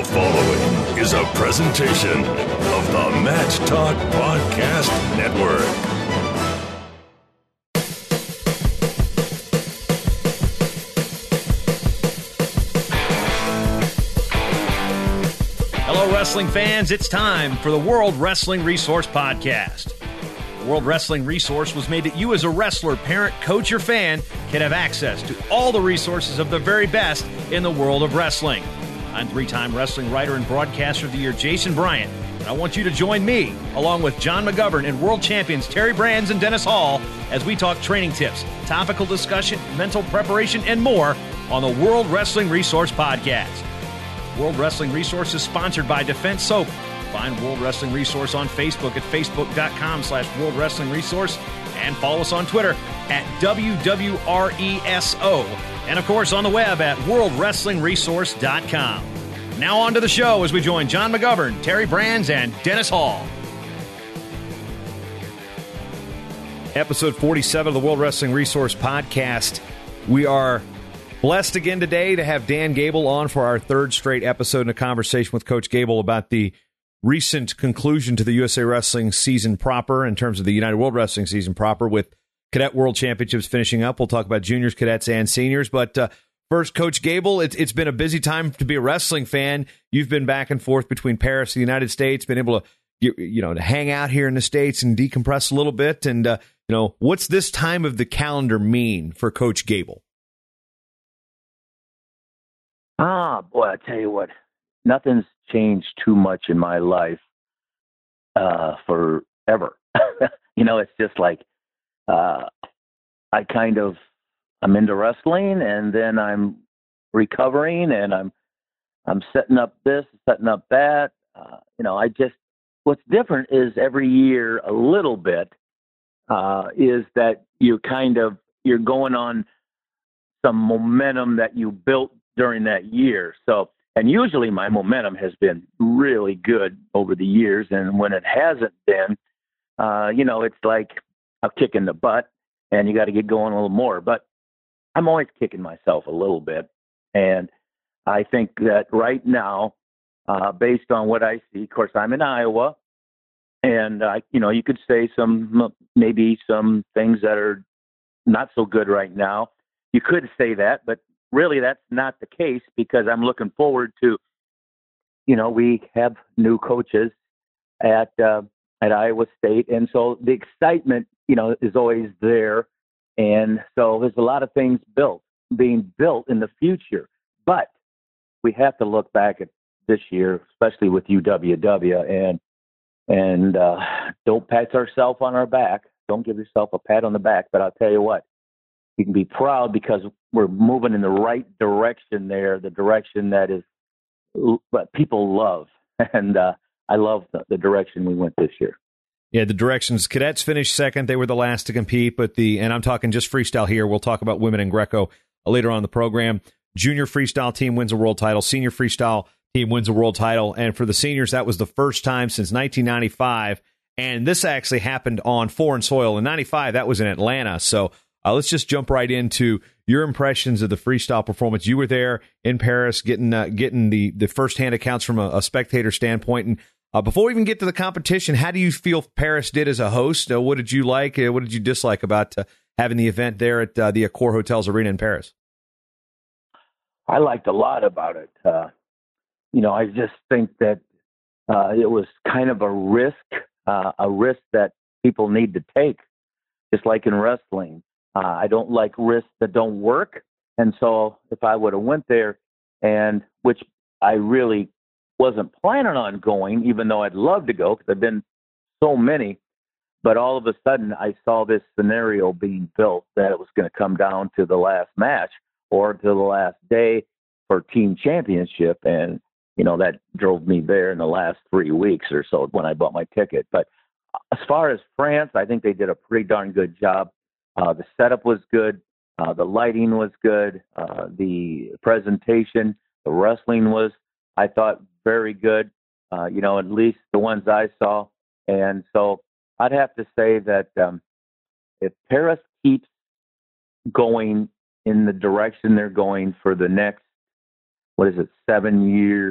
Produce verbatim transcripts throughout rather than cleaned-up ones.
The following is a presentation of the Match Talk Podcast Network. Hello, wrestling fans. It's time for the World Wrestling Resource Podcast. The World Wrestling Resource was made that you as a wrestler, parent, coach, or fan can have access to all the resources of the very best in the world of wrestling. I'm three-time wrestling writer and broadcaster of the year, Jason Bryant, and I want you to join me, along with John McGovern and world champions Terry Brands and Dennis Hall, as we talk training tips, topical discussion, mental preparation, and more on the World Wrestling Resource Podcast. World Wrestling Resource is sponsored by Defense Soap. Find World Wrestling Resource on Facebook at facebook.com slash World Wrestling Resource and follow us on Twitter at W W R E S O. And, of course, on the web at world wrestling resource dot com. Now on to the show as we join John McGovern, Terry Brands, and Dennis Hall. Episode forty-seven of the World Wrestling Resource Podcast. We are blessed again today to have Dan Gable on for our third straight episode in a conversation with Coach Gable about the recent conclusion to the U S A Wrestling season proper in terms of the United World Wrestling season proper with Cadet World Championships finishing up. We'll talk about juniors, cadets, and seniors. But uh, first, Coach Gable, it's, it's been a busy time to be a wrestling fan. You've been back and forth between Paris and the United States, been able to you, you know to hang out here in the States and decompress a little bit. And uh, you know, what's this time of the calendar mean for Coach Gable? Ah, boy, I tell you what, nothing's changed too much in my life uh, forever. you know, it's just like uh, I kind of, I'm into wrestling and then I'm recovering and I'm, I'm setting up this, setting up that. Uh, you know, I just, what's different is every year a little bit uh, is that you kind of, you're going on some momentum that you built during that year. So, and usually my momentum has been really good over the years. And when it hasn't been, uh, you know, it's like a kick in the butt and you got to get going a little more. But I'm always kicking myself a little bit. And I think that right now, uh, based on what I see, of course, I'm in Iowa and, uh, you know, you could say some, maybe some things that are not so good right now. You could say that, but really, that's not the case because I'm looking forward to, you know, we have new coaches at uh, at Iowa State, and so the excitement, you know, is always there, and so there's a lot of things built, being built in the future. But we have to look back at this year, especially with U W W, and and uh, don't pat ourselves on our back. Don't give yourself a pat on the back, but I'll tell you what. You can be proud because we're moving in the right direction there, the direction that is what people love. And uh, I love the, the direction we went this year. Yeah, the directions. Cadets finished second. They were the last to compete. But the and I'm talking just freestyle here. We'll talk about women and Greco later on in the program. Junior freestyle team wins a world title. Senior freestyle team wins a world title. And for the seniors, that was the first time since nineteen ninety-five. And this actually happened on foreign soil. In ninety-five, that was in Atlanta. So Uh, let's just jump right into your impressions of the freestyle performance. You were there in Paris getting uh, getting the, the firsthand accounts from a, a spectator standpoint. And uh, before we even get to the competition, how do you feel Paris did as a host? Uh, what did you like? Uh, what did you dislike about uh, having the event there at uh, the Accor Hotels Arena in Paris? I liked a lot about it. Uh, you know, I just think that uh, it was kind of a risk, uh, a risk that people need to take, just like in wrestling. Uh, I don't like risks that don't work. And so if I would have went there, and which I really wasn't planning on going, even though I'd love to go because I've been so many, but all of a sudden I saw this scenario being built that it was going to come down to the last match or to the last day for team championship. And, you know, that drove me there in the last three weeks or so when I bought my ticket. But as far as France, I think they did a pretty darn good job. Uh, the setup was good. Uh, the lighting was good. Uh, the presentation, the wrestling was, I thought, very good. Uh, you know, at least the ones I saw. And so I'd have to say that um, if Paris keeps going in the direction they're going for the next, what is it, seven years,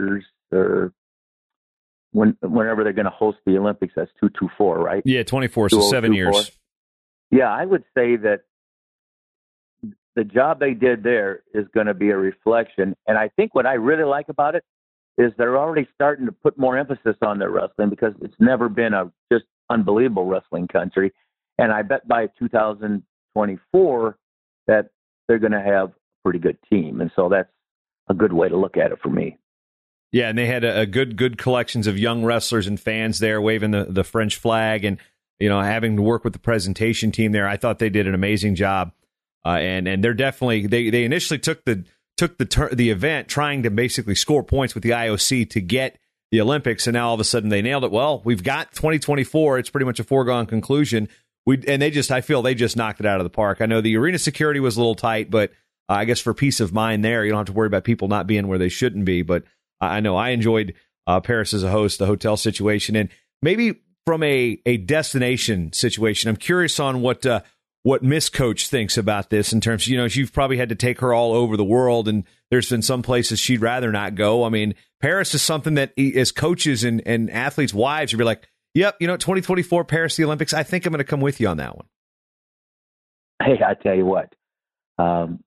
or when whenever they're going to host the Olympics. That's two two four, right? Yeah, twenty-four, so seven years. Yeah, I would say that the job they did there is going to be a reflection. And I think what I really like about it is they're already starting to put more emphasis on their wrestling, because it's never been a just unbelievable wrestling country. And I bet by two thousand twenty-four that they're going to have a pretty good team. And so that's a good way to look at it for me. Yeah, and they had a, a good good collections of young wrestlers and fans there waving the, the French flag, and you know, having to work with the presentation team there. I thought they did an amazing job. Uh, and and they're definitely they, they initially took the took the ter- the event trying to basically score points with the I O C to get the Olympics, and now all of a sudden they nailed it. Well, we've got twenty twenty-four. It's pretty much a foregone conclusion. We and they just I feel they just knocked it out of the park. I know the arena security was a little tight, but uh, I guess for peace of mind there, you don't have to worry about people not being where they shouldn't be. But I know I enjoyed uh, Paris as a host, the hotel situation, and maybe from a a destination situation. I'm curious on what. Uh, what Miss Coach thinks about this in terms of, you know, you've probably had to take her all over the world, and there's been some places she'd rather not go. I mean, Paris is something that as coaches and, and athletes' wives, you'd be like, yep, you know, twenty twenty-four Paris, the Olympics, I think I'm going to come with you on that one. Hey, I tell you what, um,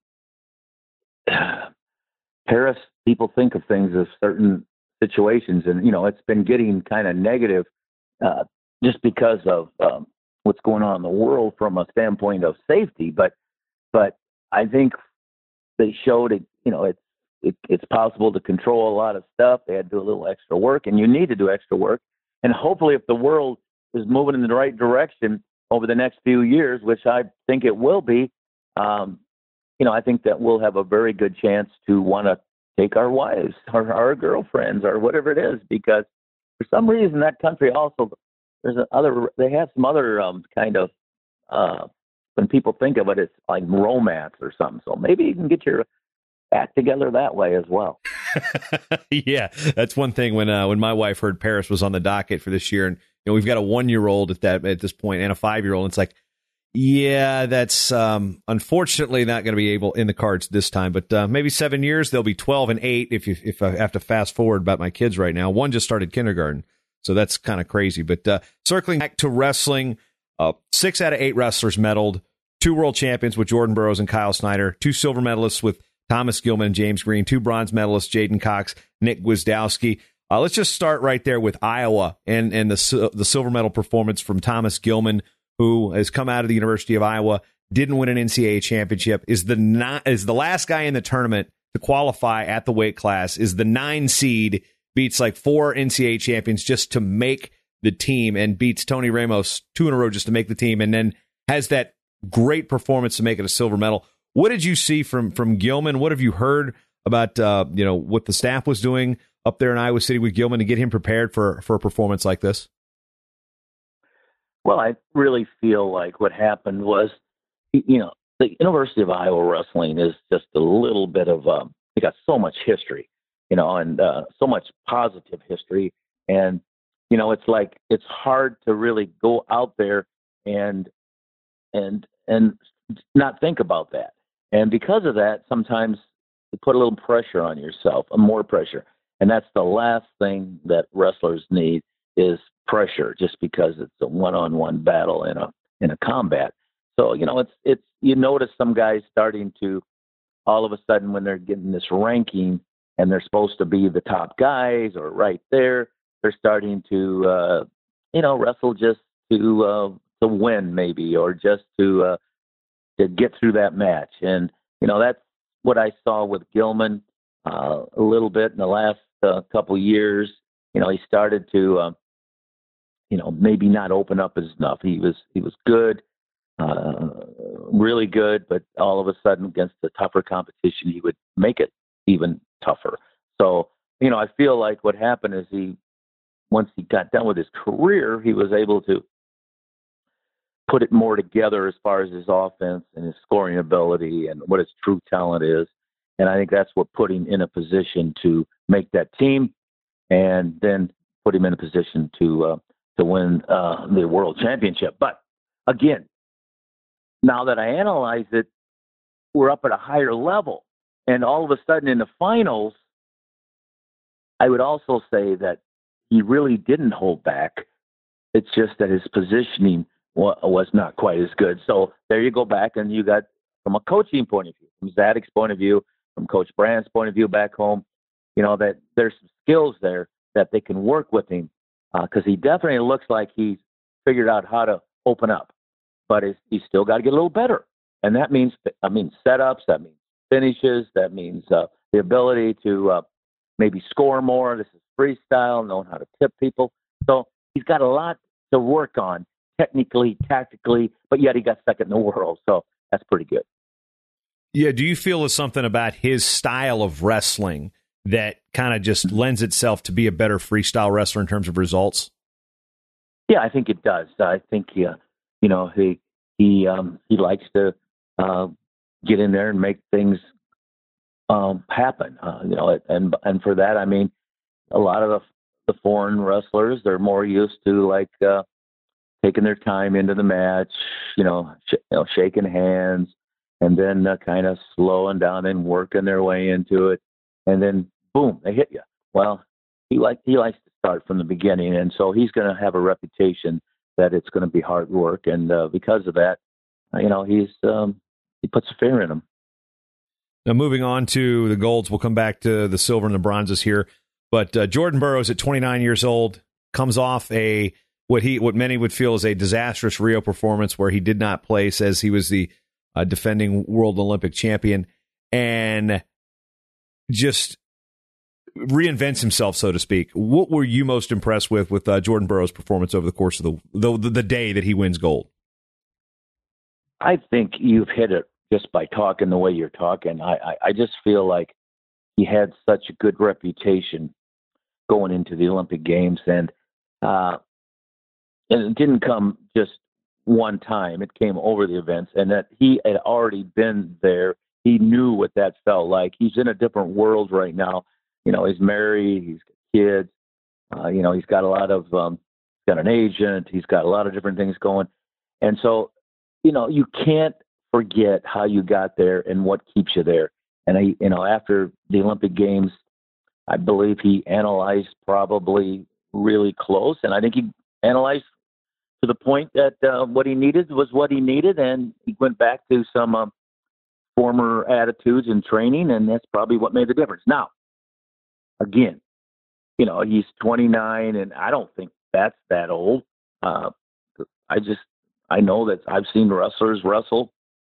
Paris, people think of things as certain situations, and, you know, it's been getting kind of negative uh, just because of, um, what's going on in the world from a standpoint of safety. But, but I think they showed it, you know, it's, it, it's possible to control a lot of stuff. They had to do a little extra work, and you need to do extra work. And hopefully if the world is moving in the right direction over the next few years, which I think it will be, um, you know, I think that we'll have a very good chance to want to take our wives or our girlfriends or whatever it is, because for some reason that country also, There's other. They have some other um, kind of. Uh, when people think of it, it's like romance or something. So maybe you can get your act together that way as well. Yeah, that's one thing. When uh, when my wife heard Paris was on the docket for this year, and you know we've got a one year old at that at this point and a five year old, it's like, yeah, that's um, unfortunately not going to be able in the cards this time. But uh, maybe seven years they'll be twelve and eight. If you if I have to fast forward about my kids right now, one just started kindergarten. So that's kind of crazy. But uh, circling back to wrestling, uh, six out of eight wrestlers medaled, two world champions with Jordan Burroughs and Kyle Snyder, two silver medalists with Thomas Gilman and James Green, two bronze medalists, Jaden Cox, Nick Gwizdowski. Uh, let's just start right there with Iowa and, and the, the silver medal performance from Thomas Gilman, who has come out of the University of Iowa, didn't win an N C double A championship, is the not, is the last guy in the tournament to qualify at the weight class, is the nine seed, beats like four N C double A champions just to make the team, and beats Tony Ramos two in a row just to make the team, and then has that great performance to make it a silver medal. What did you see from from Gilman? What have you heard about uh, you know what the staff was doing up there in Iowa City with Gilman to get him prepared for, for a performance like this? Well, I really feel like what happened was, you know, the University of Iowa wrestling is just a little bit of, um, they got so much history. You know, and uh, so much positive history. And, you know, it's like, it's hard to really go out there and, and, and not think about that. And because of that, sometimes you put a little pressure on yourself, more pressure. And that's the last thing that wrestlers need is pressure, just because it's a one-on-one battle in a, in a combat. So, you know, it's, it's, you notice some guys starting to, all of a sudden when they're getting this ranking, and they're supposed to be the top guys or right there, they're starting to, uh, you know, wrestle just to uh, to win maybe, or just to uh, to get through that match. And, you know, that's what I saw with Gilman uh, a little bit in the last uh, couple years. You know, he started to, uh, you know, maybe not open up as enough. He was he was good, uh, really good, but all of a sudden against the tougher competition, he would make it even tougher. So, you know, I feel like what happened is he, once he got done with his career, he was able to put it more together as far as his offense and his scoring ability and what his true talent is. And I think that's what put him in a position to make that team, and then put him in a position to uh, to win uh, the world championship. But again, now that I analyze it, we're up at a higher level. And all of a sudden in the finals, I would also say that he really didn't hold back. It's just that his positioning wa- was not quite as good. So there you go back, and you got, from a coaching point of view, from Zadek's point of view, from Coach Brand's point of view back home, you know, that there's some skills there that they can work with him, because uh, he definitely looks like he's figured out how to open up, but it's, he's still got to get a little better. And that means, I mean, setups, that means finishes, that means uh, the ability to uh, maybe score more. This is freestyle, knowing how to tip people. So he's got a lot to work on technically, tactically, but yet he got second in the world. So that's pretty good. Yeah. Do you feel there's something about his style of wrestling that kind of just lends itself to be a better freestyle wrestler in terms of results? Yeah, I think it does. I think, uh, you know, he he um, he likes to uh, get in there and make things um, happen. Uh, you know, and and for that, I mean, a lot of the, the foreign wrestlers, they're more used to like uh, taking their time into the match, you know, sh- you know shaking hands, and then uh, kind of slowing down and working their way into it, and then boom, they hit you. Well, he like he likes to start from the beginning, and so he's going to have a reputation that it's going to be hard work, and uh, because of that, you know, he's um, he puts a fear in him. Now, moving on to the golds, we'll come back to the silver and the bronzes here. But uh, Jordan Burroughs, at twenty-nine years old, comes off a what he what many would feel is a disastrous Rio performance, where he did not place as he was the uh, defending world Olympic champion, and just reinvents himself, so to speak. What were you most impressed with with uh, Jordan Burroughs' performance over the course of the, the the day that he wins gold? I think you've hit it just by talking the way you're talking. I, I, I just feel like he had such a good reputation going into the Olympic Games, and uh, and it didn't come just one time. It came over the events, and that he had already been there. He knew what that felt like. He's in a different world right now. You know, he's married, he's got kids, uh, you know, he's got a lot of, um, he's got an agent, he's got a lot of different things going. And so, you know, you can't forget how you got there and what keeps you there. And, I, you know, after the Olympic Games, I believe he analyzed probably really close. And I think he analyzed to the point that uh, what he needed was what he needed. And he went back to some um, former attitudes and training, and that's probably what made the difference. Now, again, you know, he's twenty-nine, and I don't think that's that old. Uh, I just, I know that I've seen wrestlers wrestle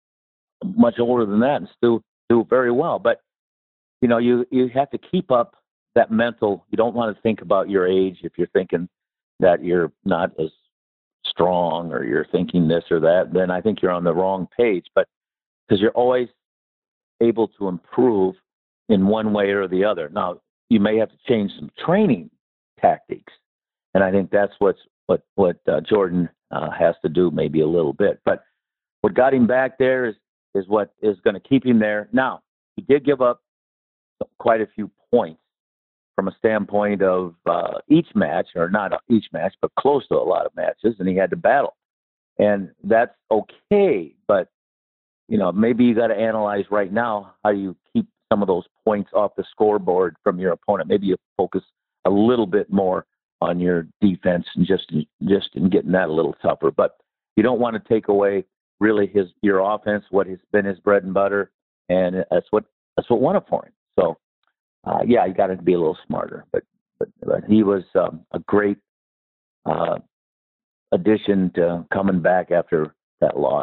much older than that and still do very well. But, you know, you, you have to keep up that mental. You don't want to think about your age if you're thinking that you're not as strong or you're thinking this or that, then I think you're on the wrong page. But because you're always able to improve in one way or the other. Now, you may have to change some training tactics, and I think that's what's what what uh, Jordan uh, has to do, maybe a little bit. But what got him back there is is what is going to keep him there. Now, he did give up quite a few points from a standpoint of uh, each match, or not each match, but close to a lot of matches, and he had to battle, and that's okay. But you know, maybe you got to analyze right now how you keep some of those points off the scoreboard from your opponent. Maybe you focus a little bit more on your defense and just just in getting that a little tougher. But you don't want to take away really his your offense, what has been his bread and butter, and that's what that's what won it for him. So uh, yeah, you got to be a little smarter. But but, but he was um, a great uh, addition to coming back after that loss.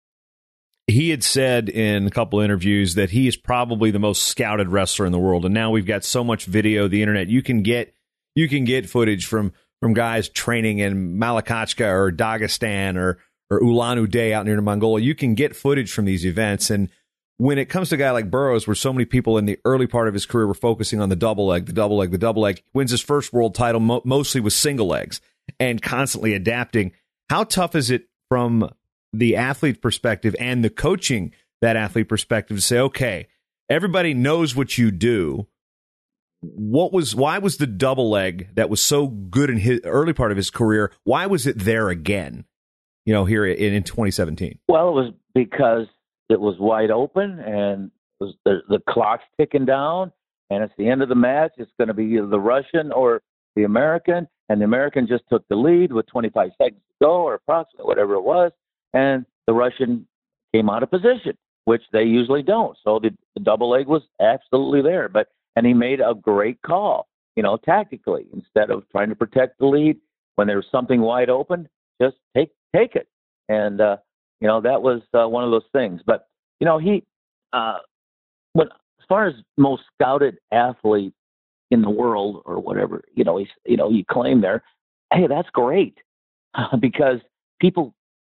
He had said in a couple interviews that he is probably the most scouted wrestler in the world. And now we've got so much video, the internet, you can get you can get footage from from guys training in Malakachka or Dagestan or or Ulan-Ude out near Mongolia. You can get footage from these events. And when it comes to a guy like Burroughs, where so many people in the early part of his career were focusing on the double leg, the double leg, the double leg, wins his first world title mo- mostly with single legs and constantly adapting. How tough is it from the athlete perspective and the coaching that athlete perspective to say, okay, everybody knows what you do. What was, why was the double leg that was so good in his early part of his career, why was it there again, you know, here in, in twenty seventeen? Well, it was because it was wide open and it was the, the clock's ticking down, and it's the end of the match. It's going to be either the Russian or the American, and the American just took the lead with twenty-five seconds to go, or approximately whatever it was, and the Russian came out of position, which they usually don't. So the, the double leg was absolutely there, but and he made a great call, you know, tactically. Instead of trying to protect the lead when there was something wide open, just take take it. And uh, you know, that was uh, one of those things. But you know, he uh, when as far as most scouted athlete in the world or whatever, you know, he's you know, you claim there, hey, that's great because people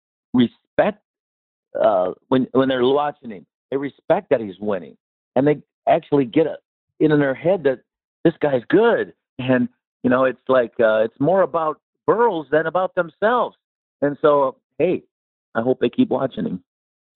respect uh, when when they're watching him. They respect that he's winning, and they actually get a in their head that this guy's good. And, you know, it's like, uh, it's more about Burroughs than about themselves. And so, hey, I hope they keep watching him.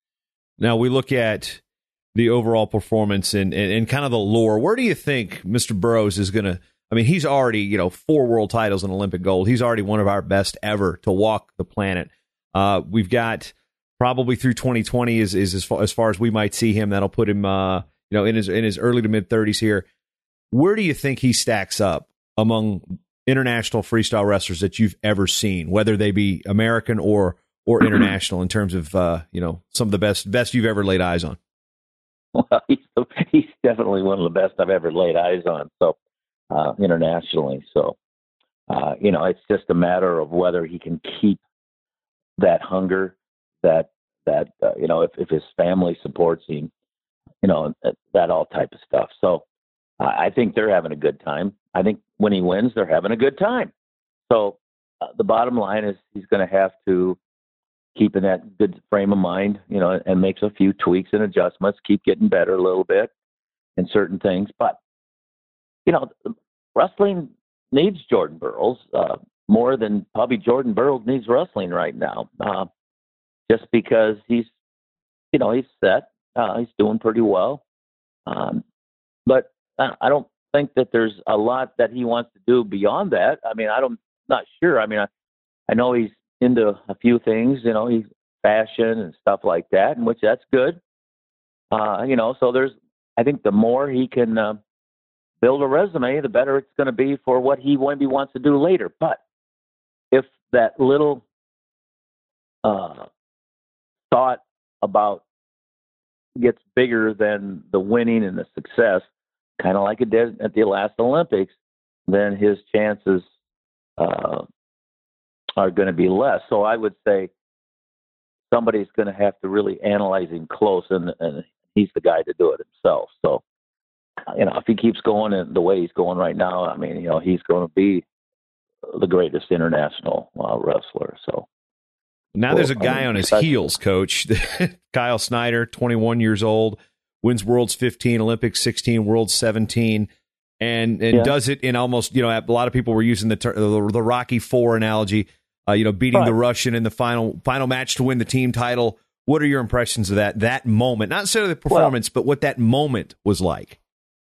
Now we look at the overall performance and, and, and kind of the lore. Where do you think Mister Burroughs is going to, I mean, he's already, you know, four world titles and Olympic gold. He's already one of our best ever to walk the planet. Uh, we've got probably through twenty twenty is, is as far, as far as we might see him. That'll put him, uh, you know, in his in his early to mid thirties here. Where do you think he stacks up among international freestyle wrestlers that you've ever seen, whether they be American or or international, in terms of uh, you know, some of the best best you've ever laid eyes on? Well, he's he's definitely one of the best I've ever laid eyes on. So uh, internationally, so uh, you know, it's just a matter of whether he can keep that hunger, that that uh, you know, if if his family supports him. You know, that, that all type of stuff. So uh, I think they're having a good time. I think when he wins, they're having a good time. So uh, the bottom line is he's going to have to keep in that good frame of mind, you know, and make a few tweaks and adjustments, keep getting better a little bit in certain things. But, you know, wrestling needs Jordan Burroughs uh, more than probably Jordan Burroughs needs wrestling right now, uh, just because he's, you know, he's set. Uh, he's doing pretty well. Um, but I, I don't think that there's a lot that he wants to do beyond that. I mean, I don't, not sure. I mean, I, I know he's into a few things, you know, he's fashion and stuff like that, and which that's good. Uh, you know, so there's, I think the more he can uh, build a resume, the better it's going to be for what he maybe wants to do later. But if that little uh, thought about gets bigger than the winning and the success, kind of like it did at the last Olympics, then his chances uh, are going to be less. So I would say somebody's going to have to really analyze him close, and, and he's the guy to do it himself. So, you know, if he keeps going in the way he's going right now, I mean, you know, he's going to be the greatest international uh, wrestler. So. Now there's a guy on his heels, Coach. Kyle Snyder, twenty-one years old, wins Worlds fifteen, Olympics sixteen, Worlds seventeen, and and yeah. does it in almost, you know, a lot of people were using the ter- the, the Rocky Four analogy, uh, you know, beating right. the Russian in the final final match to win the team title. What are your impressions of that that moment? Not necessarily the performance, well, but what that moment was like.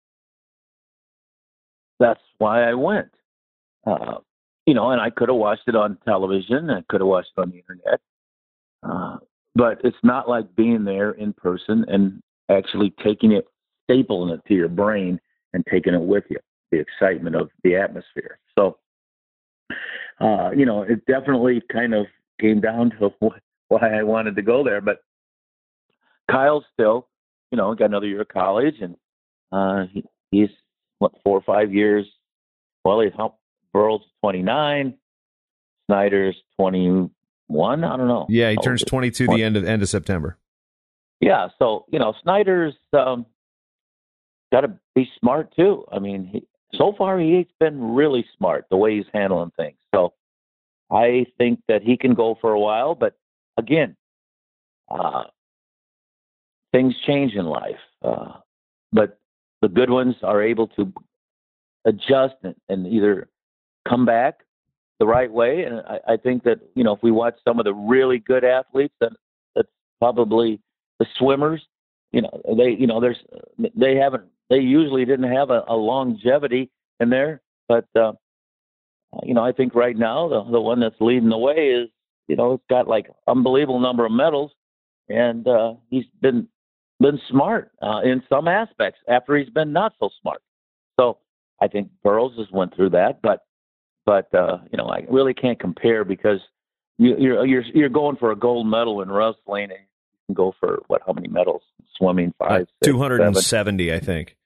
That's why I went. Uh, You know, and I could have watched it on television. I could have watched it on the internet. Uh, but it's not like being there in person and actually taking it, stapling it to your brain and taking it with you, the excitement of the atmosphere. So, uh, you know, it definitely kind of came down to what, why I wanted to go there. But Kyle's still, you know, got another year of college, and uh, he, he's, what, four or five years. Well, he's helped. Burroughs twenty-nine, Snyder's twenty-one. I don't know. Yeah, he turns twenty-two the end of end of September. Yeah, so you know, Snyder's um, got to be smart too. I mean, he, so far he's been really smart the way he's handling things. So I think that he can go for a while. But again, uh, things change in life. Uh, but the good ones are able to adjust and, and either come back the right way. And I, I think that, you know, if we watch some of the really good athletes, then that's probably the swimmers. You know, they, you know, there's, they haven't, they usually didn't have a, a longevity in there. But, uh, you know, I think right now the, the one that's leading the way is, you know, it's got like unbelievable number of medals, and uh, he's been been smart uh, in some aspects after he's been not so smart. So I think Burroughs has went through that, but but uh, you know, I really can't compare because you, you're you're you're going for a gold medal in wrestling, and you can go for what? How many medals? Swimming, five, uh, two hundred seventy, I think.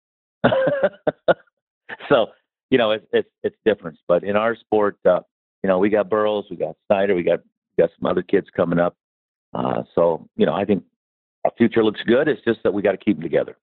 So you know, it's it's it's different. But in our sport, uh, you know, we got Burroughs, we got Snyder, we got we got some other kids coming up. Uh, so you know, I think our future looks good. It's just that we got to keep them together.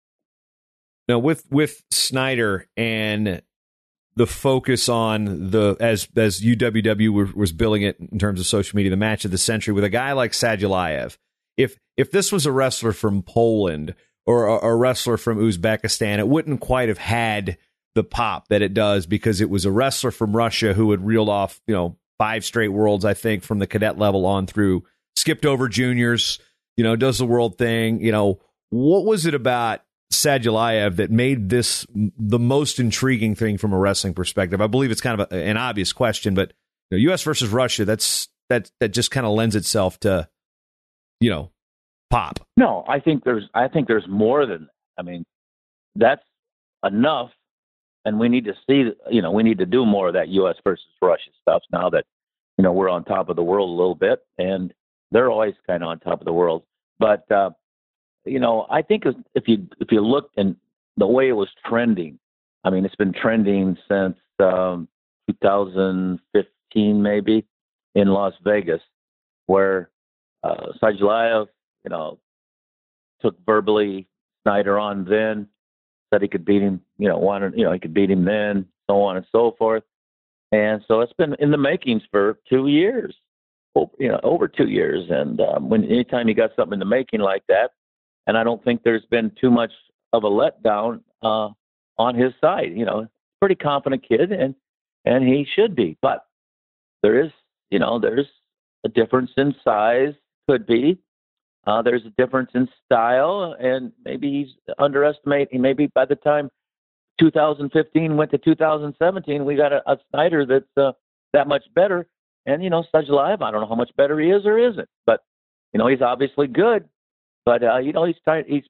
Now, with with Snyder and the focus on the as as U W W was, was billing it in terms of social media, the match of the century with a guy like Sadulayev. If if this was a wrestler from Poland or a, a wrestler from Uzbekistan, it wouldn't quite have had the pop that it does because it was a wrestler from Russia who had reeled off, you know, five straight worlds, I think, from the cadet level on through, skipped over juniors, you know, does the world thing. You know, what was it about Sadulayev that made this the most intriguing thing from a wrestling perspective? I believe it's kind of a, an obvious question, but you know, U S versus Russia, that's that that just kind of lends itself to, you know, pop. No, I think there's I think there's more than that. I mean, that's enough, and we need to see, you know, we need to do more of that U S versus Russia stuff now that, you know, we're on top of the world a little bit, and they're always kind of on top of the world. But uh, you know, I think if you if you look in the way it was trending, I mean, it's been trending since um, two thousand fifteen, maybe, in Las Vegas, where uh, Sadulayev, you know, took verbally Snyder on then, said he could beat him, you know, wanted, you know, he could beat him then, so on and so forth. And so it's been in the makings for two years, you know, over two years. And um, when anytime you got something in the making like that, and I don't think there's been too much of a letdown uh, on his side. You know, pretty confident kid, and and he should be. But there is, you know, there's a difference in size. Could be. Uh, there's a difference in style, and maybe he's underestimating. Maybe by the time two thousand fifteen went to two thousand seventeen, we got a, a Snyder that's uh, that much better. And you know, Sadulayev, I don't know how much better he is or isn't, but you know, he's obviously good. But uh, you know, he's tight. He's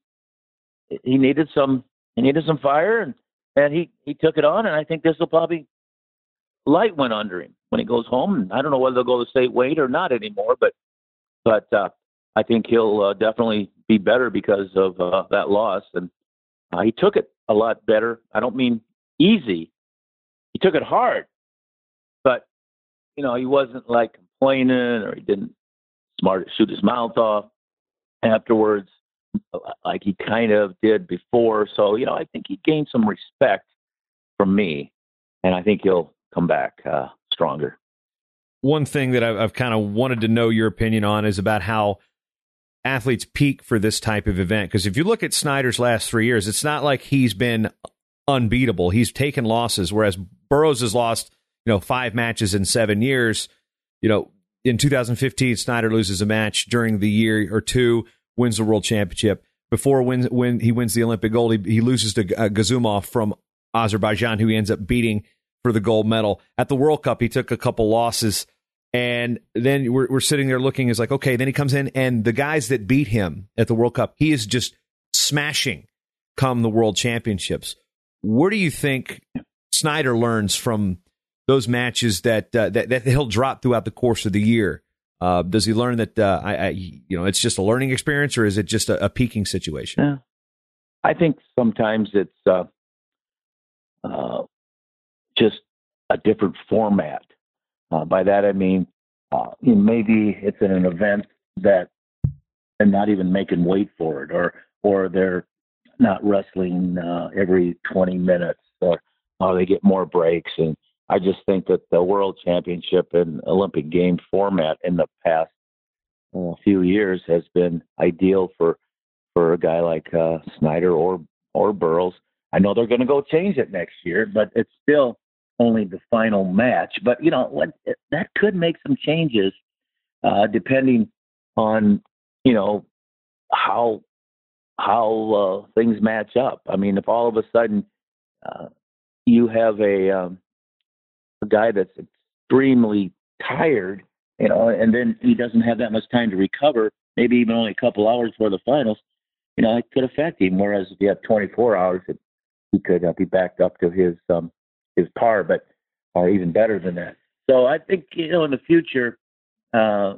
he needed some he needed some fire, and, and he, he took it on. And I think this will probably light went under him when he goes home. And I don't know whether they'll go to state weight or not anymore. But but uh, I think he'll uh, definitely be better because of uh, that loss. And uh, he took it a lot better. I don't mean easy. He took it hard, but you know, he wasn't like complaining, or he didn't smart shoot his mouth off afterwards, like he kind of did before. So, you know, I think he gained some respect from me, and I think he'll come back uh, stronger. One thing that I've, I've kind of wanted to know your opinion on is about how athletes peak for this type of event. Because if you look at Snyder's last three years, it's not like he's been unbeatable. He's taken losses, whereas Burroughs has lost, you know, five matches in seven years. You know, in two thousand fifteen, Snyder loses a match during the year or two, wins the world championship. Before when, when he wins the Olympic gold, he, he loses to uh, Gazumov from Azerbaijan, who he ends up beating for the gold medal. At the World Cup, he took a couple losses, and then we're, we're sitting there looking, is like, okay, then he comes in, and the guys that beat him at the World Cup, he is just smashing come the world championships. Where do you think Snyder learns from those matches that, uh, that that he'll drop throughout the course of the year? Uh, does he learn that uh, I, I, you know, it's just a learning experience, or is it just a, a peaking situation? Yeah. I think sometimes it's uh, uh, just a different format. Uh, by that I mean, uh, you know, maybe it's in an event that they're not even making weight for it, or or they're not wrestling uh, every twenty minutes, or, or they get more breaks. And I just think that the World Championship and Olympic Games format in the past uh, few years has been ideal for for a guy like uh, Snyder or or Burroughs. I know they're going to go change it next year, but it's still only the final match. But you know what? That could make some changes uh, depending on you know how how uh, things match up. I mean, if all of a sudden uh, you have a um, a guy that's extremely tired, you know, and then he doesn't have that much time to recover, maybe even only a couple hours for the finals, you know, it could affect him. Whereas if you have twenty-four hours, it he could uh, be backed up to his um, his par, but or even better than that. So I think, you know, in the future, uh,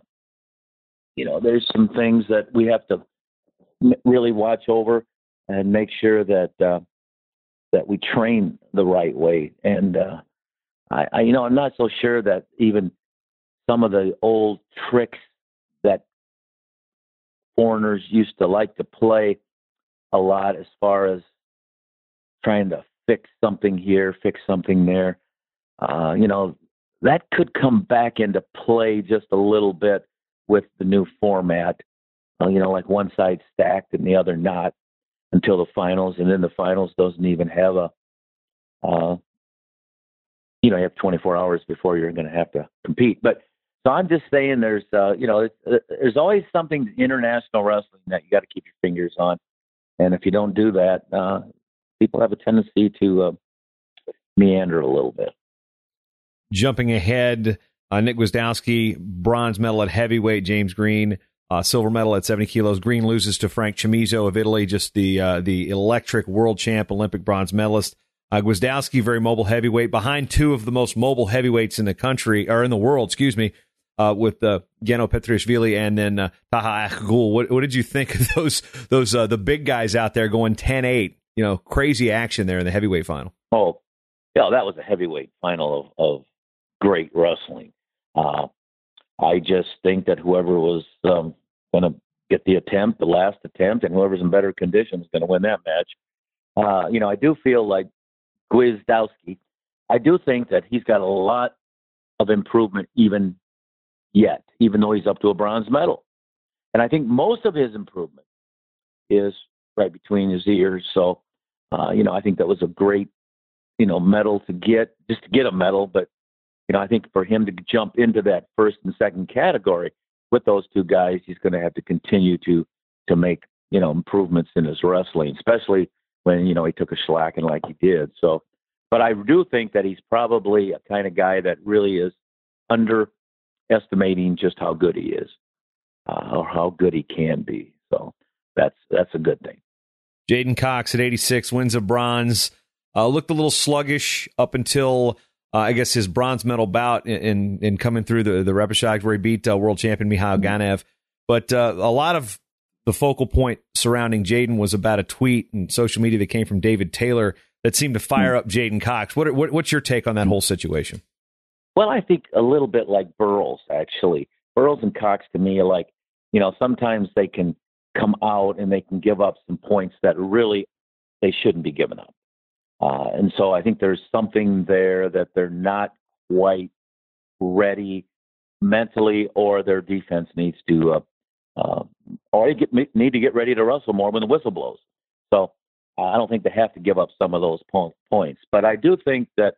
you know, there's some things that we have to m- really watch over and make sure that uh, that we train the right way. And uh, I, I, you know, I'm not so sure that even some of the old tricks that foreigners used to like to play a lot, as far as trying to fix something here, fix something there, uh, you know, that could come back into play just a little bit with the new format. Uh, you know, like one side stacked and the other not until the finals, and then the finals doesn't even have a, uh, you know, you have twenty-four hours before you're going to have to compete. But so I'm just saying, there's, uh, you know, it's, uh, there's always something international wrestling that you got to keep your fingers on, and if you don't do that, uh, people have a tendency to uh, meander a little bit. Jumping ahead, uh, Nick Gwiazdowski, bronze medal at heavyweight. James Green, uh, silver medal at seventy kilos. Green loses to Frank Chamizo of Italy, just the uh, the electric world champ, Olympic bronze medalist. Uh, Gwiazdowski, very mobile heavyweight, behind two of the most mobile heavyweights in the country, or in the world, excuse me, uh, with uh, Geno Petriashvili and then uh, Taha Akgul. What, what did you think of those those uh, the big guys out there going ten eight? You know, crazy action there in the heavyweight final. Oh, yeah, that was a heavyweight final of, of great wrestling. Uh, I just think that whoever was um, going to get the attempt, the last attempt, and whoever's in better condition is going to win that match. Uh, you know, I do feel like Gwiazdowski, I do think that he's got a lot of improvement even yet, even though he's up to a bronze medal. And I think most of his improvement is right between his ears. So, uh, you know, I think that was a great, you know, medal to get, just to get a medal. But, you know, I think for him to jump into that first and second category with those two guys, he's going to have to continue to, to make, you know, improvements in his wrestling, especially when, you know, he took a shellacking like he did. So, but I do think that he's probably a kind of guy that really is underestimating just how good he is, uh, or how good he can be. So that's, that's a good thing. J'den Cox at eighty-six wins a bronze. Uh, looked a little sluggish up until, uh, I guess, his bronze medal bout in, in, in coming through the, the repechage where he beat uh, world champion Mikhail Ganev. But uh, a lot of the focal point surrounding J'den was about a tweet and social media that came from David Taylor that seemed to fire up J'den Cox. What, what what's your take on that whole situation? Well, I think a little bit like Burroughs, actually. Burroughs and Cox, to me, are like, you know, sometimes they can come out and they can give up some points that really they shouldn't be giving up. Uh, and so I think there's something there that they're not quite ready mentally, or their defense needs to, uh, uh, or they get, need to get ready to wrestle more when the whistle blows. So uh, I don't think they have to give up some of those po- points. But I do think that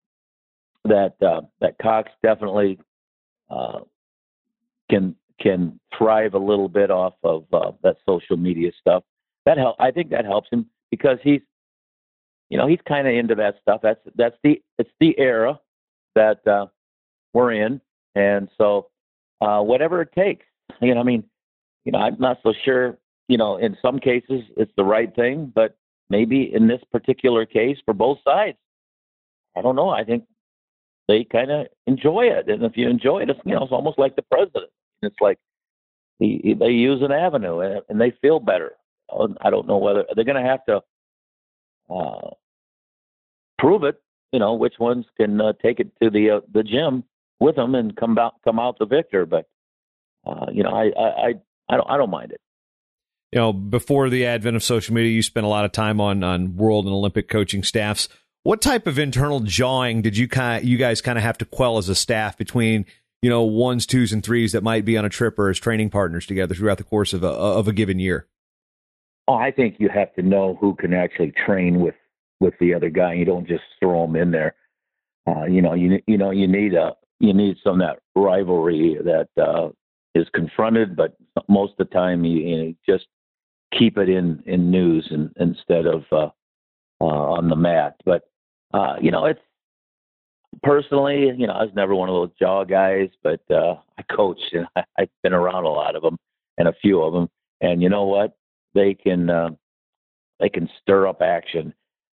that uh, that Cox definitely uh, can can thrive a little bit off of uh, that social media stuff. That help. I think that helps him because he's, you know, he's kind of into that stuff. That's that's the it's the era that uh, we're in, and so uh, whatever it takes. You know, I mean, you know, I'm not so sure. You know, in some cases it's the right thing, but maybe in this particular case for both sides, I don't know. I think they kind of enjoy it, and if you enjoy it, it's, you know, it's almost like the president. It's like he, they use an avenue, and, and they feel better. I don't know whether they're going to have to uh, prove it. You know, which ones can uh, take it to the uh, the gym with them and come out come out the victor. But uh, you know, I, I I I don't I don't mind it. You know, before the advent of social media, you spent a lot of time on on world and Olympic coaching staffs. What type of internal jawing did you kind of, you guys kind of have to quell as a staff between, you know, ones, twos, and threes that might be on a trip or as training partners together throughout the course of a of a given year? Oh, I think you have to know who can actually train with, with the other guy. You don't just throw them in there. Uh, you know, you you know you need a you need some of that rivalry that uh, is confronted, but most of the time you, you know, just keep it in in news and, instead of uh, uh, on the mat. But uh, you know, it's personally, you know, I was never one of those jaw guys, but uh, I coached and I, I've been around a lot of them and a few of them, and you know what? They can uh, they can stir up action.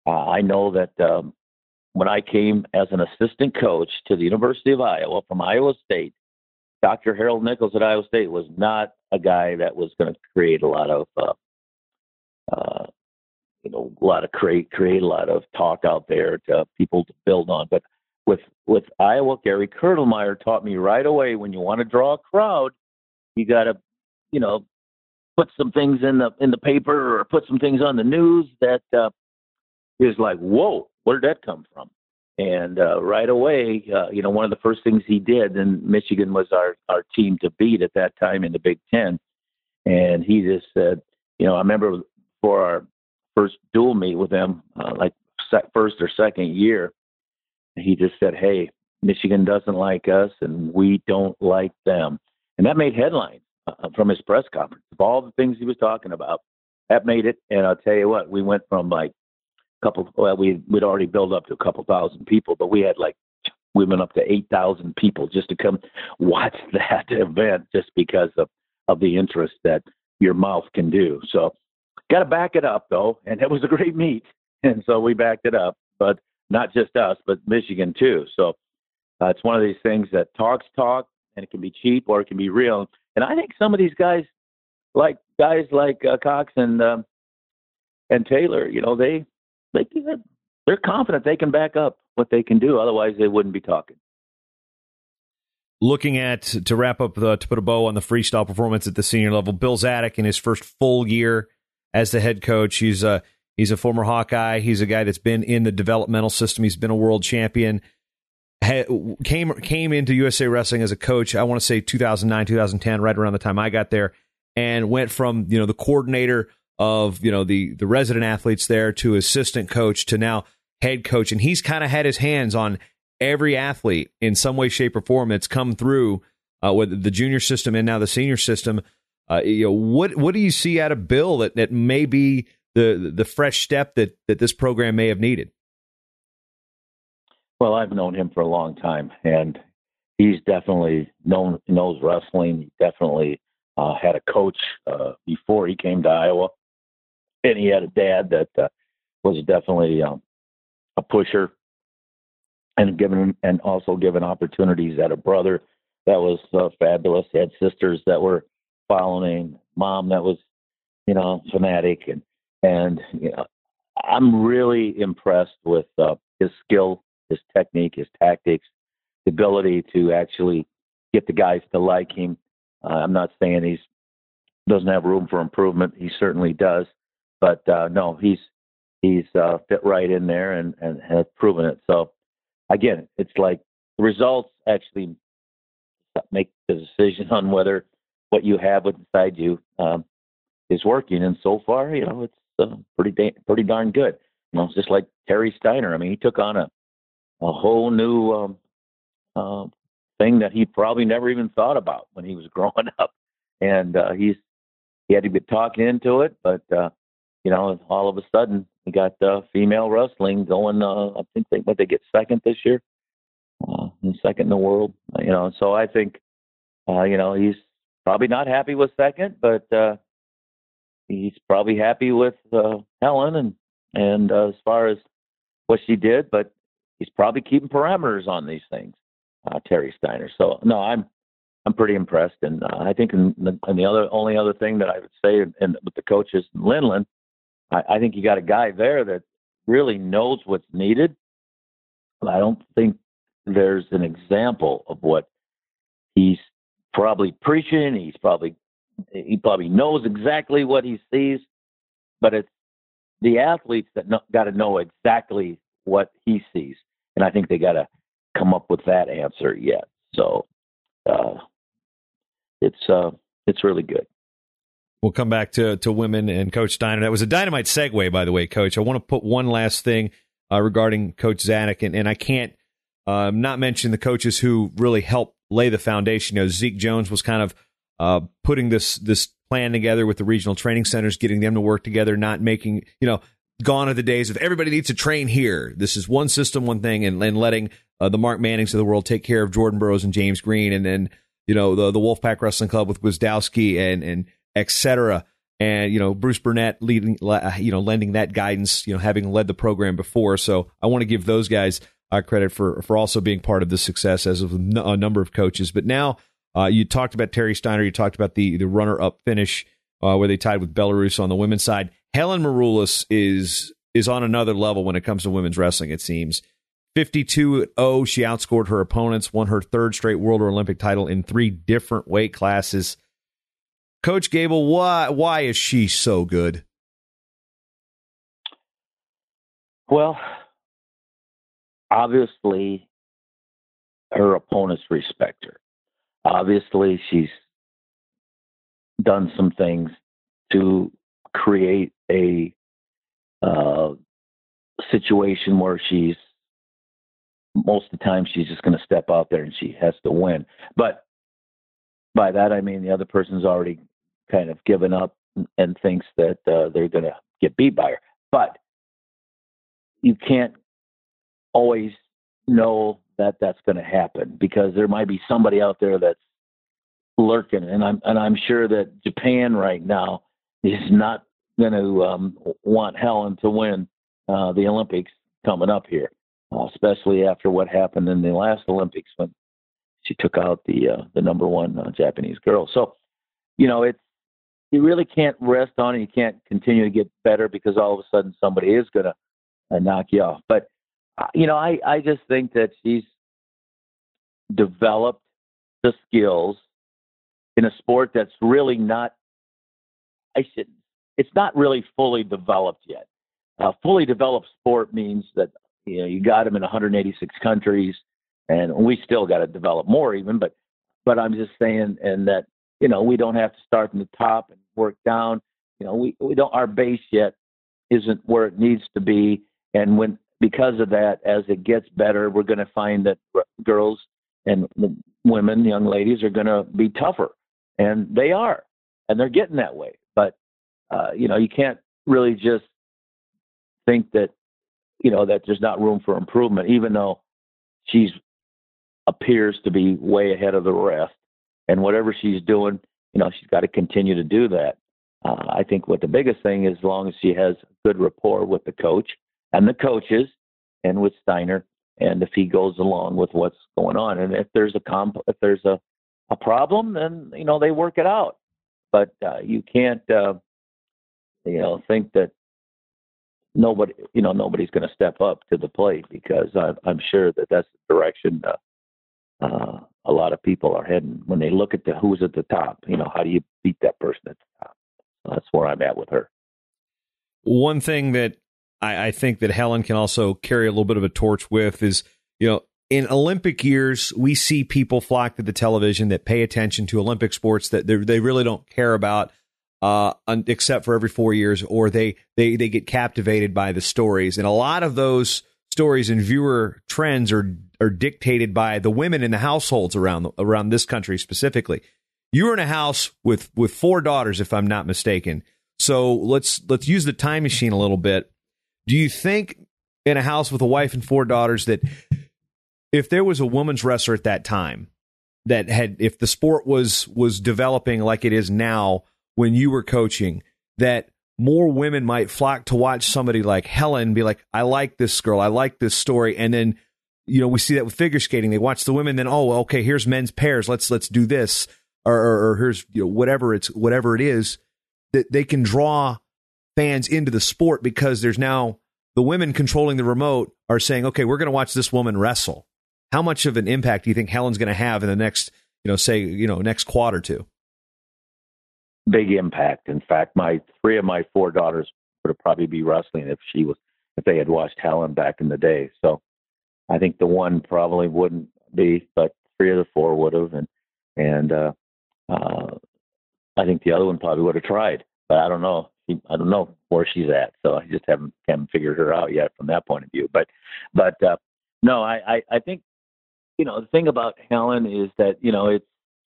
Uh, I know that um, when I came as an assistant coach to the University of Iowa from Iowa State, Doctor Harold Nichols at Iowa State was not a guy that was going to create a lot of, uh, uh, you know, a lot of create create a lot of talk out there to people to build on. But with with Iowa, Gary Kurtelmeyer taught me right away, when you want to draw a crowd, you got to, you know, put some things in the in the paper or put some things on the news that uh, is like, whoa, where did that come from? And uh, right away, uh, you know, one of the first things he did, and Michigan was our, our team to beat at that time in the Big Ten. And he just said, you know, I remember for our first dual meet with them, uh, like first or second year, he just said, hey, Michigan doesn't like us and we don't like them. And that made headlines uh, from his press conference. Of all the things he was talking about, that made it. And I'll tell you what, we went from like, couple well we we'd already built up to a couple thousand people, but we had like we went up to eight thousand people just to come watch that event, just because of of the interest that your mouth can do. So got to back it up though, and it was a great meet, and so we backed it up. But not just us, but Michigan too. So uh, it's one of these things that talks talk, and it can be cheap or it can be real. And I think some of these guys, like guys like uh, Cox and um, and Taylor, you know, they. They, they're confident they can back up what they can do. Otherwise, they wouldn't be talking. Looking at, to wrap up, the, to put a bow on the freestyle performance at the senior level, Bill Zadick in his first full year as the head coach. He's a, he's a former Hawkeye. He's a guy that's been in the developmental system. He's been a world champion. Had, came came into U S A Wrestling as a coach, I want to say two thousand nine, two thousand ten, right around the time I got there, and went from, you know, the coordinator of, you know, the, the resident athletes there to assistant coach to now head coach. And he's kind of had his hands on every athlete in some way, shape, or form that's come through uh, with the junior system and now the senior system. Uh, you know, what what do you see out of Bill that, that may be the the fresh step that, that this program may have needed? Well, I've known him for a long time, and he's definitely known knows wrestling. He definitely uh, had a coach uh, before he came to Iowa. And he had a dad that uh, was definitely um, a pusher, and given and also given opportunities. Had a brother that was uh, fabulous. He had sisters that were following. Mom that was, you know, fanatic, and and you know, I'm really impressed with uh, his skill, his technique, his tactics, the ability to actually get the guys to like him. Uh, I'm not saying he's doesn't have room for improvement. He certainly does. But uh, no, he's he's uh, fit right in there and, and has proven it. So again, it's like the results actually make the decision on whether what you have inside you um, is working. And so far, you know, it's uh, pretty da- pretty darn good. You know, it's just like Terry Steiner. I mean, he took on a a whole new um, uh, thing that he probably never even thought about when he was growing up, and uh, he's he had to be talked into it, but. Uh, You know, all of a sudden, we got uh, female wrestling going. Uh, I think they, what, they get second this year, uh, second in the world. You know, so I think, uh, you know, he's probably not happy with second, but uh, he's probably happy with uh, Helen and and uh, as far as what she did. But he's probably keeping parameters on these things, uh, Terry Steiner. So no, I'm I'm pretty impressed, and uh, I think in the, and the other only other thing that I would say, and, and with the coaches in Linland. I, I think you got a guy there that really knows what's needed. But I don't think there's an example of what he's probably preaching. He's probably he probably knows exactly what he sees, but it's the athletes that no, got to know exactly what he sees, and I think they got to come up with that answer yet. So uh, it's uh, it's really good. We'll come back to, to women and Coach Steiner. That was a dynamite segue, by the way, Coach. I want to put one last thing uh, regarding Coach Zadick, and, and I can't uh, not mention the coaches who really helped lay the foundation. You know, Zeke Jones was kind of uh, putting this this plan together with the regional training centers, getting them to work together, not making, you know, gone are the days of everybody needs to train here. This is one system, one thing, and, and letting uh, the Mark Mannings of the world take care of Jordan Burroughs and James Green, and then, you know, the, the Wolfpack Wrestling Club with Gwizdowski and and et cetera. and, you know, Bruce Burnett leading, you know, lending that guidance, you know, having led the program before. So I want to give those guys uh, credit for, for also being part of the success as of a number of coaches. But now uh, you talked about Terry Steiner. You talked about the, the runner-up finish uh, where they tied with Belarus on the women's side. Helen Maroulis is is on another level when it comes to women's wrestling, it seems. fifty-two and oh, she outscored her opponents, won her third straight World or Olympic title in three different weight classes. Coach Gable, why why is she so good? Well, obviously, her opponents respect her. Obviously, she's done some things to create a uh, situation where she's, most of the time, she's just going to step out there and she has to win. But by that, I mean the other person's already kind of given up and thinks that uh, they're going to get beat by her. But you can't always know that that's going to happen, because there might be somebody out there that's lurking. And I'm, and I'm sure that Japan right now is not going to um, want Helen to win uh, the Olympics coming up here, uh, especially after what happened in the last Olympics when she took out the uh, the number one uh, Japanese girl. So, you know, it's, you really can't rest on it. You can't continue to get better because all of a sudden somebody is going to uh, knock you off. But, uh, you know, I, I just think that she's developed the skills in a sport that's really not, I should, it's not really fully developed yet. Uh, fully developed sport means that, you know, you got them in one hundred eighty-six countries, and we still got to develop more even, but, but I'm just saying, and that, you know, we don't have to start from the top and work down. You know, we, we don't, our base yet isn't where it needs to be. And when, because of that, as it gets better, we're going to find that girls and women, young ladies, are going to be tougher, and they are, and they're getting that way. But, uh, you know, you can't really just think that, you know, that there's not room for improvement, even though she's appears to be way ahead of the rest. And whatever she's doing, you know, she's got to continue to do that. Uh, I think what the biggest thing is, as long as she has good rapport with the coach and the coaches and with Steiner, and if he goes along with what's going on, and if there's a comp, if there's a, a problem, then, you know, they work it out. But uh, you can't, uh, you know, think that nobody, you know, nobody's going to step up to the plate, because I, I'm sure that that's the direction uh, uh, a lot of people are heading when they look at the who's at the top. You know, how do you beat that person at the top? So that's where I'm at with her. One thing that I, I think that Helen can also carry a little bit of a torch with is, you know, in Olympic years, we see people flock to the television that pay attention to Olympic sports that they really don't care about, uh, except for every four years, or they, they, they get captivated by the stories. And a lot of those stories and viewer trends are are dictated by the women in the households around around this country specifically. You're in a house with with four daughters, if I'm not mistaken. So let's let's use the time machine a little bit. Do you think in a house with a wife and four daughters that if there was a women's wrestler at that time that had, if the sport was was developing like it is now when you were coaching, that more women might flock to watch somebody like Helen, be like, I like this girl, I like this story, and then, you know, we see that with figure skating. They watch the women, then, oh, okay, here's men's pairs. Let's let's do this, or, or, or here's, you know, whatever it's whatever it is, that they can draw fans into the sport because there's now the women controlling the remote are saying, okay, we're going to watch this woman wrestle. How much of an impact do you think Helen's going to have in the next, you know, say, you know, next quad or two? Big impact. In fact, my three of my four daughters would have probably be wrestling if she was if they had watched Helen back in the day. So I think the one probably wouldn't be, but three of the four would have, and and uh, uh, I think the other one probably would have tried, but I don't know. She, I don't know where she's at, so I just haven't haven't figured her out yet from that point of view. But but uh, no, I, I I think, you know, the thing about Helen is that, you know, it's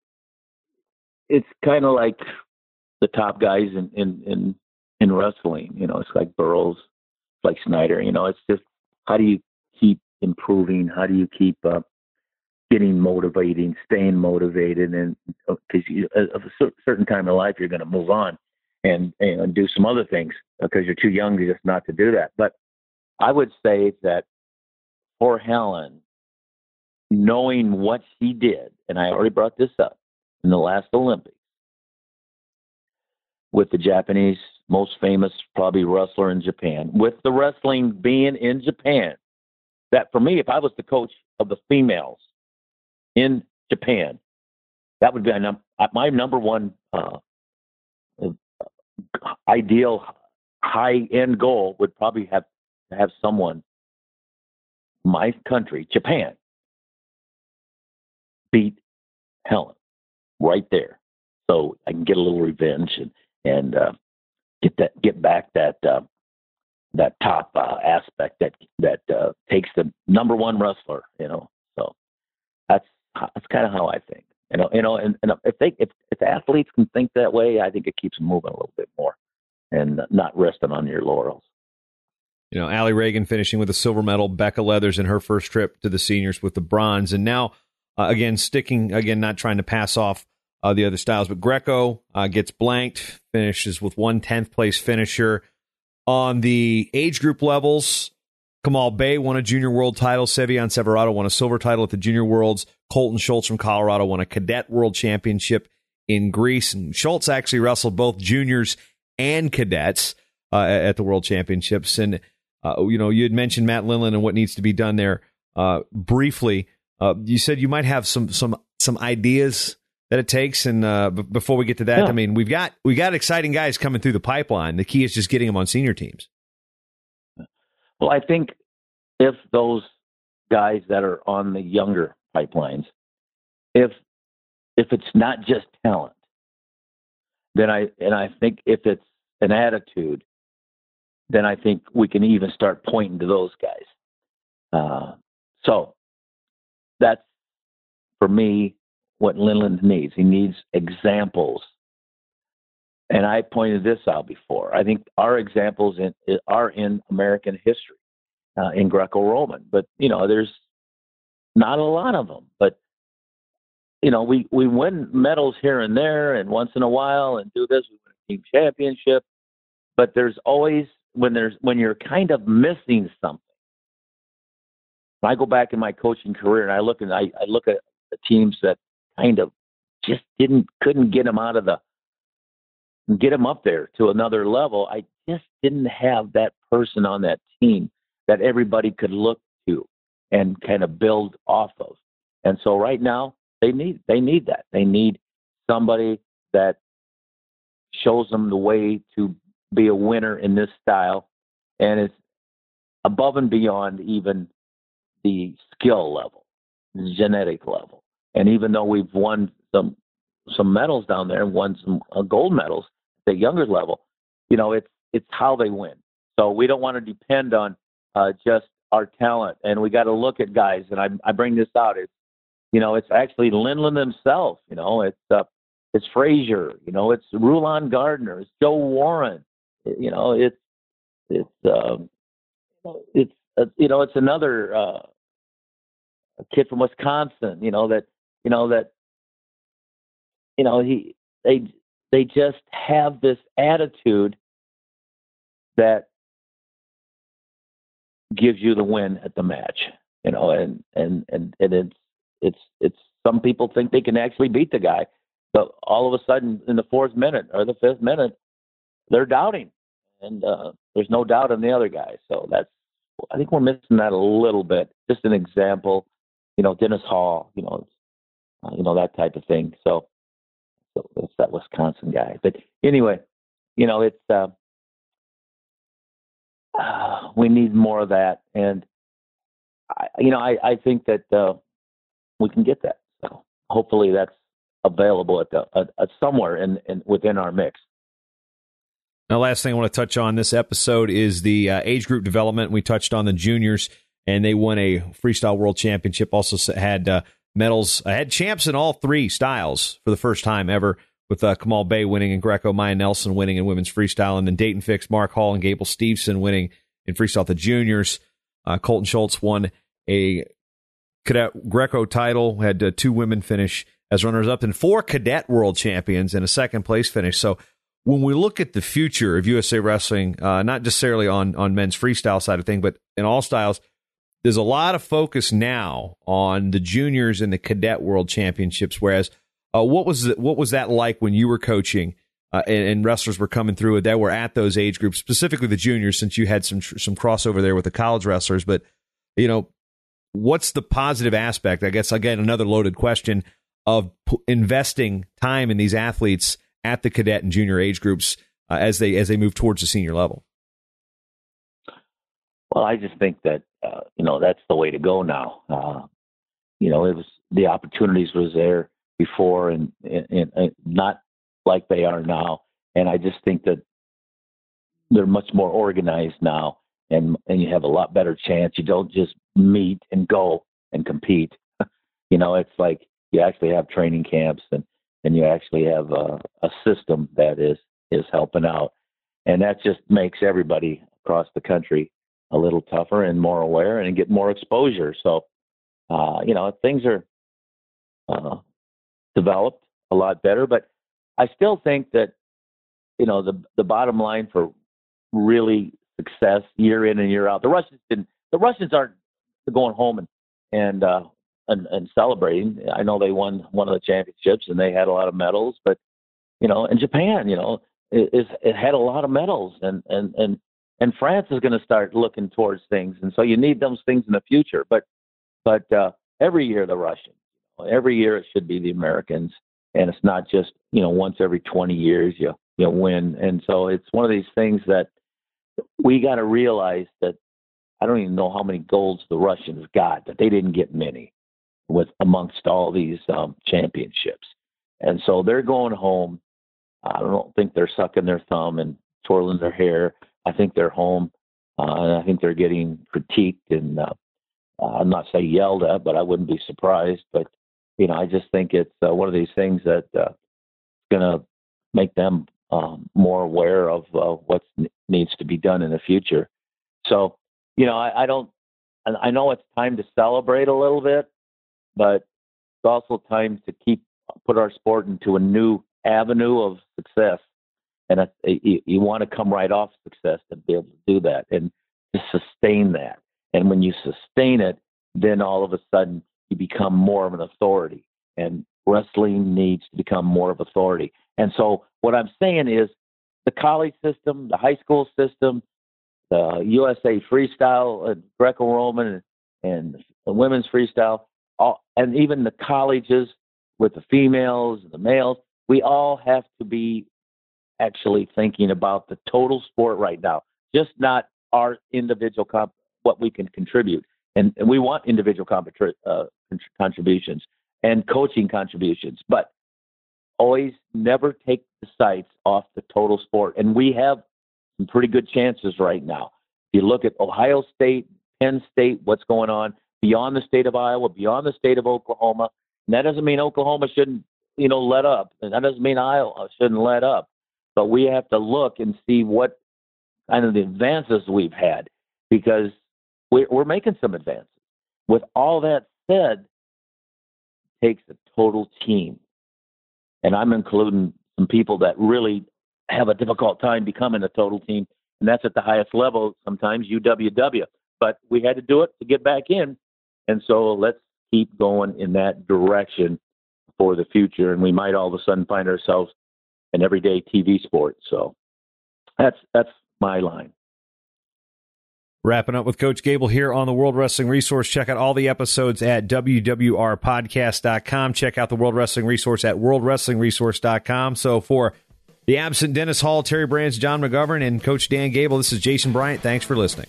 it's kind of like the top guys in, in, in, in wrestling. You know, it's like Burroughs, it's like Snyder. You know, it's just, how do you keep improving? How do you keep uh, getting motivating, staying motivated? And because at a certain time in life, you're going to move on. and, and do some other things because you're too young to just not to do that. But I would say that for Helen, knowing what she did, and I already brought this up in the last Olympics, with the Japanese most famous probably wrestler in Japan, with the wrestling being in Japan, that for me, if I was the coach of the females in Japan, that would be my, num- my number one uh, ideal high-end goal would probably have to have someone, my country, Japan, beat Helen right there, so I can get a little revenge and and uh, get that get back that uh, that top uh, aspect that that uh, takes the number one wrestler. You know, so that's that's kind of how I think. You know, you know, and, and if they if, if athletes can think that way, I think it keeps them moving a little bit more and not resting on your laurels. You know, Allie Reagan finishing with a silver medal, Becca Leathers in her first trip to the seniors with the bronze, and now uh, again sticking again not trying to pass off uh, the other styles, but Greco uh, gets blanked, finishes with one tenth place finisher on the age group levels. Kamal Bay won a junior world title. Sevian Severado won a silver title at the Junior Worlds. Colton Schultz from Colorado won a cadet world championship in Greece. And Schultz actually wrestled both juniors and cadets uh, at the World Championships. And, uh, you know, you had mentioned Matt Lindland and what needs to be done there uh, briefly. Uh, you said you might have some some some ideas that it takes. And uh, b- before we get to that, yeah. I mean, we've got we got exciting guys coming through the pipeline. The key is just getting them on senior teams. Well, I think if those guys that are on the younger pipelines, if if it's not just talent, then I and I think if it's an attitude, then I think we can even start pointing to those guys. Uh, so that's for me what Lindland needs. He needs examples. And I pointed this out before. I think our examples in, are in American history, uh, in Greco-Roman. But, you know, there's not a lot of them. But, you know, we, we win medals here and there and once in a while and do this. We win a team championship. But there's always, when there's when you're kind of missing something. When I go back in my coaching career and I look, and I, I look at the teams that kind of just didn't, couldn't get them out of the, get them up there to another level. I just didn't have that person on that team that everybody could look to and kind of build off of. And so right now they need, they need that. They need somebody that shows them the way to be a winner in this style. And it's above and beyond even the skill level, the genetic level. And even though we've won some, some medals down there and won some uh, gold medals, the younger level, you know, it's it's how they win. So we don't want to depend on uh, just our talent, and we got to look at guys. And I, I bring this out. It's you know, it's actually Lindland himself. You know, it's uh, it's Frazier. You know, it's Rulon Gardner. It's Joe Warren. You know, it's it's um, it's uh, you know, it's another uh, a kid from Wisconsin. You know that you know that you know he they. They just have this attitude that gives you the win at the match, you know, and, and, and, and it's, it's, it's, some people think they can actually beat the guy, but all of a sudden in the fourth minute or the fifth minute, they're doubting, and uh, there's no doubt in the other guy. So that's, I think we're missing that a little bit. Just an example, you know, Dennis Hall, you know, uh, you know, that type of thing. So, So it's that Wisconsin guy. But anyway, you know, it's, uh, uh, we need more of that. And, I, you know, I, I think that uh, we can get that. So hopefully that's available at the at, at somewhere in, in within our mix. Now, last thing I want to touch on this episode is the uh, age group development. We touched on the juniors, and they won a freestyle world championship. Also had uh, medals, uh, had champs in all three styles for the first time ever, with uh, Kamal Bay winning in Greco, Maya Nelson winning in women's freestyle, and then Dayton Fix, Mark Hall, and Gable Steveson winning in freestyle at the juniors. Uh, Colton Schultz won a cadet Greco title, had uh, two women finish as runners-up, and four cadet world champions in a second-place finish. So when we look at the future of U S A Wrestling, uh, not necessarily on, on men's freestyle side of thing, but in all styles, there's a lot of focus now on the juniors and the cadet world championships. Whereas, uh, what was the, what was that like when you were coaching uh, and, and wrestlers were coming through that were at those age groups, specifically the juniors, since you had some some crossover there with the college wrestlers? But you know, what's the positive aspect? I guess again another loaded question of p- investing time in these athletes at the cadet and junior age groups uh, as they as they move towards the senior level. Well, I just think that, uh, you know, that's the way to go now. Uh, you know, it was the opportunities was there before and, and, and not like they are now. And I just think that they're much more organized now and, and you have a lot better chance. You don't just meet and go and compete. You know, it's like you actually have training camps and, and you actually have a, a system that is, is helping out. And that just makes everybody across the country a little tougher and more aware and get more exposure. So, uh, you know, things are uh, developed a lot better, but I still think that, you know, the the bottom line for really success year in and year out, the Russians didn't, the Russians aren't going home and, and, uh, and, and celebrating. I know they won one of the championships and they had a lot of medals, but, you know, in Japan, you know, it, it had a lot of medals and, and, and, And France is going to start looking towards things, and so you need those things in the future. But, but uh, every year the Russians, every year it should be the Americans, and it's not just you know once every twenty years you you win. And so it's one of these things that we got to realize that I don't even know how many golds the Russians got, but they didn't get many with amongst all these um, championships, and so they're going home. I don't think they're sucking their thumb and twirling their hair. I think they're home, uh, and I think they're getting critiqued and uh, uh, I'm not saying yelled at, but I wouldn't be surprised. But, you know, I just think it's uh, one of these things that uh, is going to make them um, more aware of uh, what needs to be done in the future. So, you know, I, I don't, I know it's time to celebrate a little bit, but it's also time to keep, put our sport into a new avenue of success. And it, you, you want to come right off success to be able to do that and to sustain that. And when you sustain it, then all of a sudden you become more of an authority. And wrestling needs to become more of authority. And so what I'm saying is the college system, the high school system, the U S A freestyle, and Greco-Roman, and, and the women's freestyle, all, and even the colleges with the females and the males, we all have to be actually thinking about the total sport right now, just not our individual comp, what we can contribute. And, and we want individual comp, uh, contributions and coaching contributions, but always never take the sights off the total sport. And we have some pretty good chances right now. If you look at Ohio State, Penn State, what's going on beyond the state of Iowa, beyond the state of Oklahoma, and that doesn't mean Oklahoma shouldn't, you know, let up. And that doesn't mean Iowa shouldn't let up. But we have to look and see what kind of the advances we've had, because we're, we're making some advances. With all that said, it takes a total team. And I'm including some people that really have a difficult time becoming a total team, and that's at the highest level, sometimes U W W. But we had to do it to get back in, and so let's keep going in that direction for the future, and we might all of a sudden find ourselves an everyday T V sport. So that's that's my line. Wrapping up with Coach Gable here on the World Wrestling Resource. Check out all the episodes at w w r podcast dot com. Check out the World Wrestling Resource at world wrestling resource dot com. So for the absent Dennis Hall, Terry Brands, John McGovern, and Coach Dan Gable, this is Jason Bryant. Thanks for listening.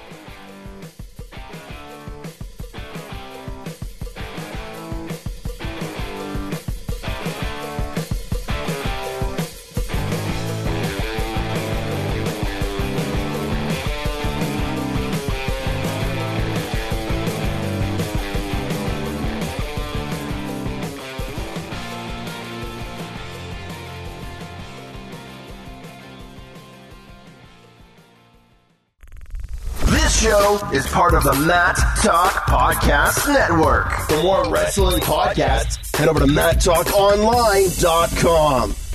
Show is part of the Mat Talk Podcast Network. For more wrestling podcasts, head over to mat talk online dot com.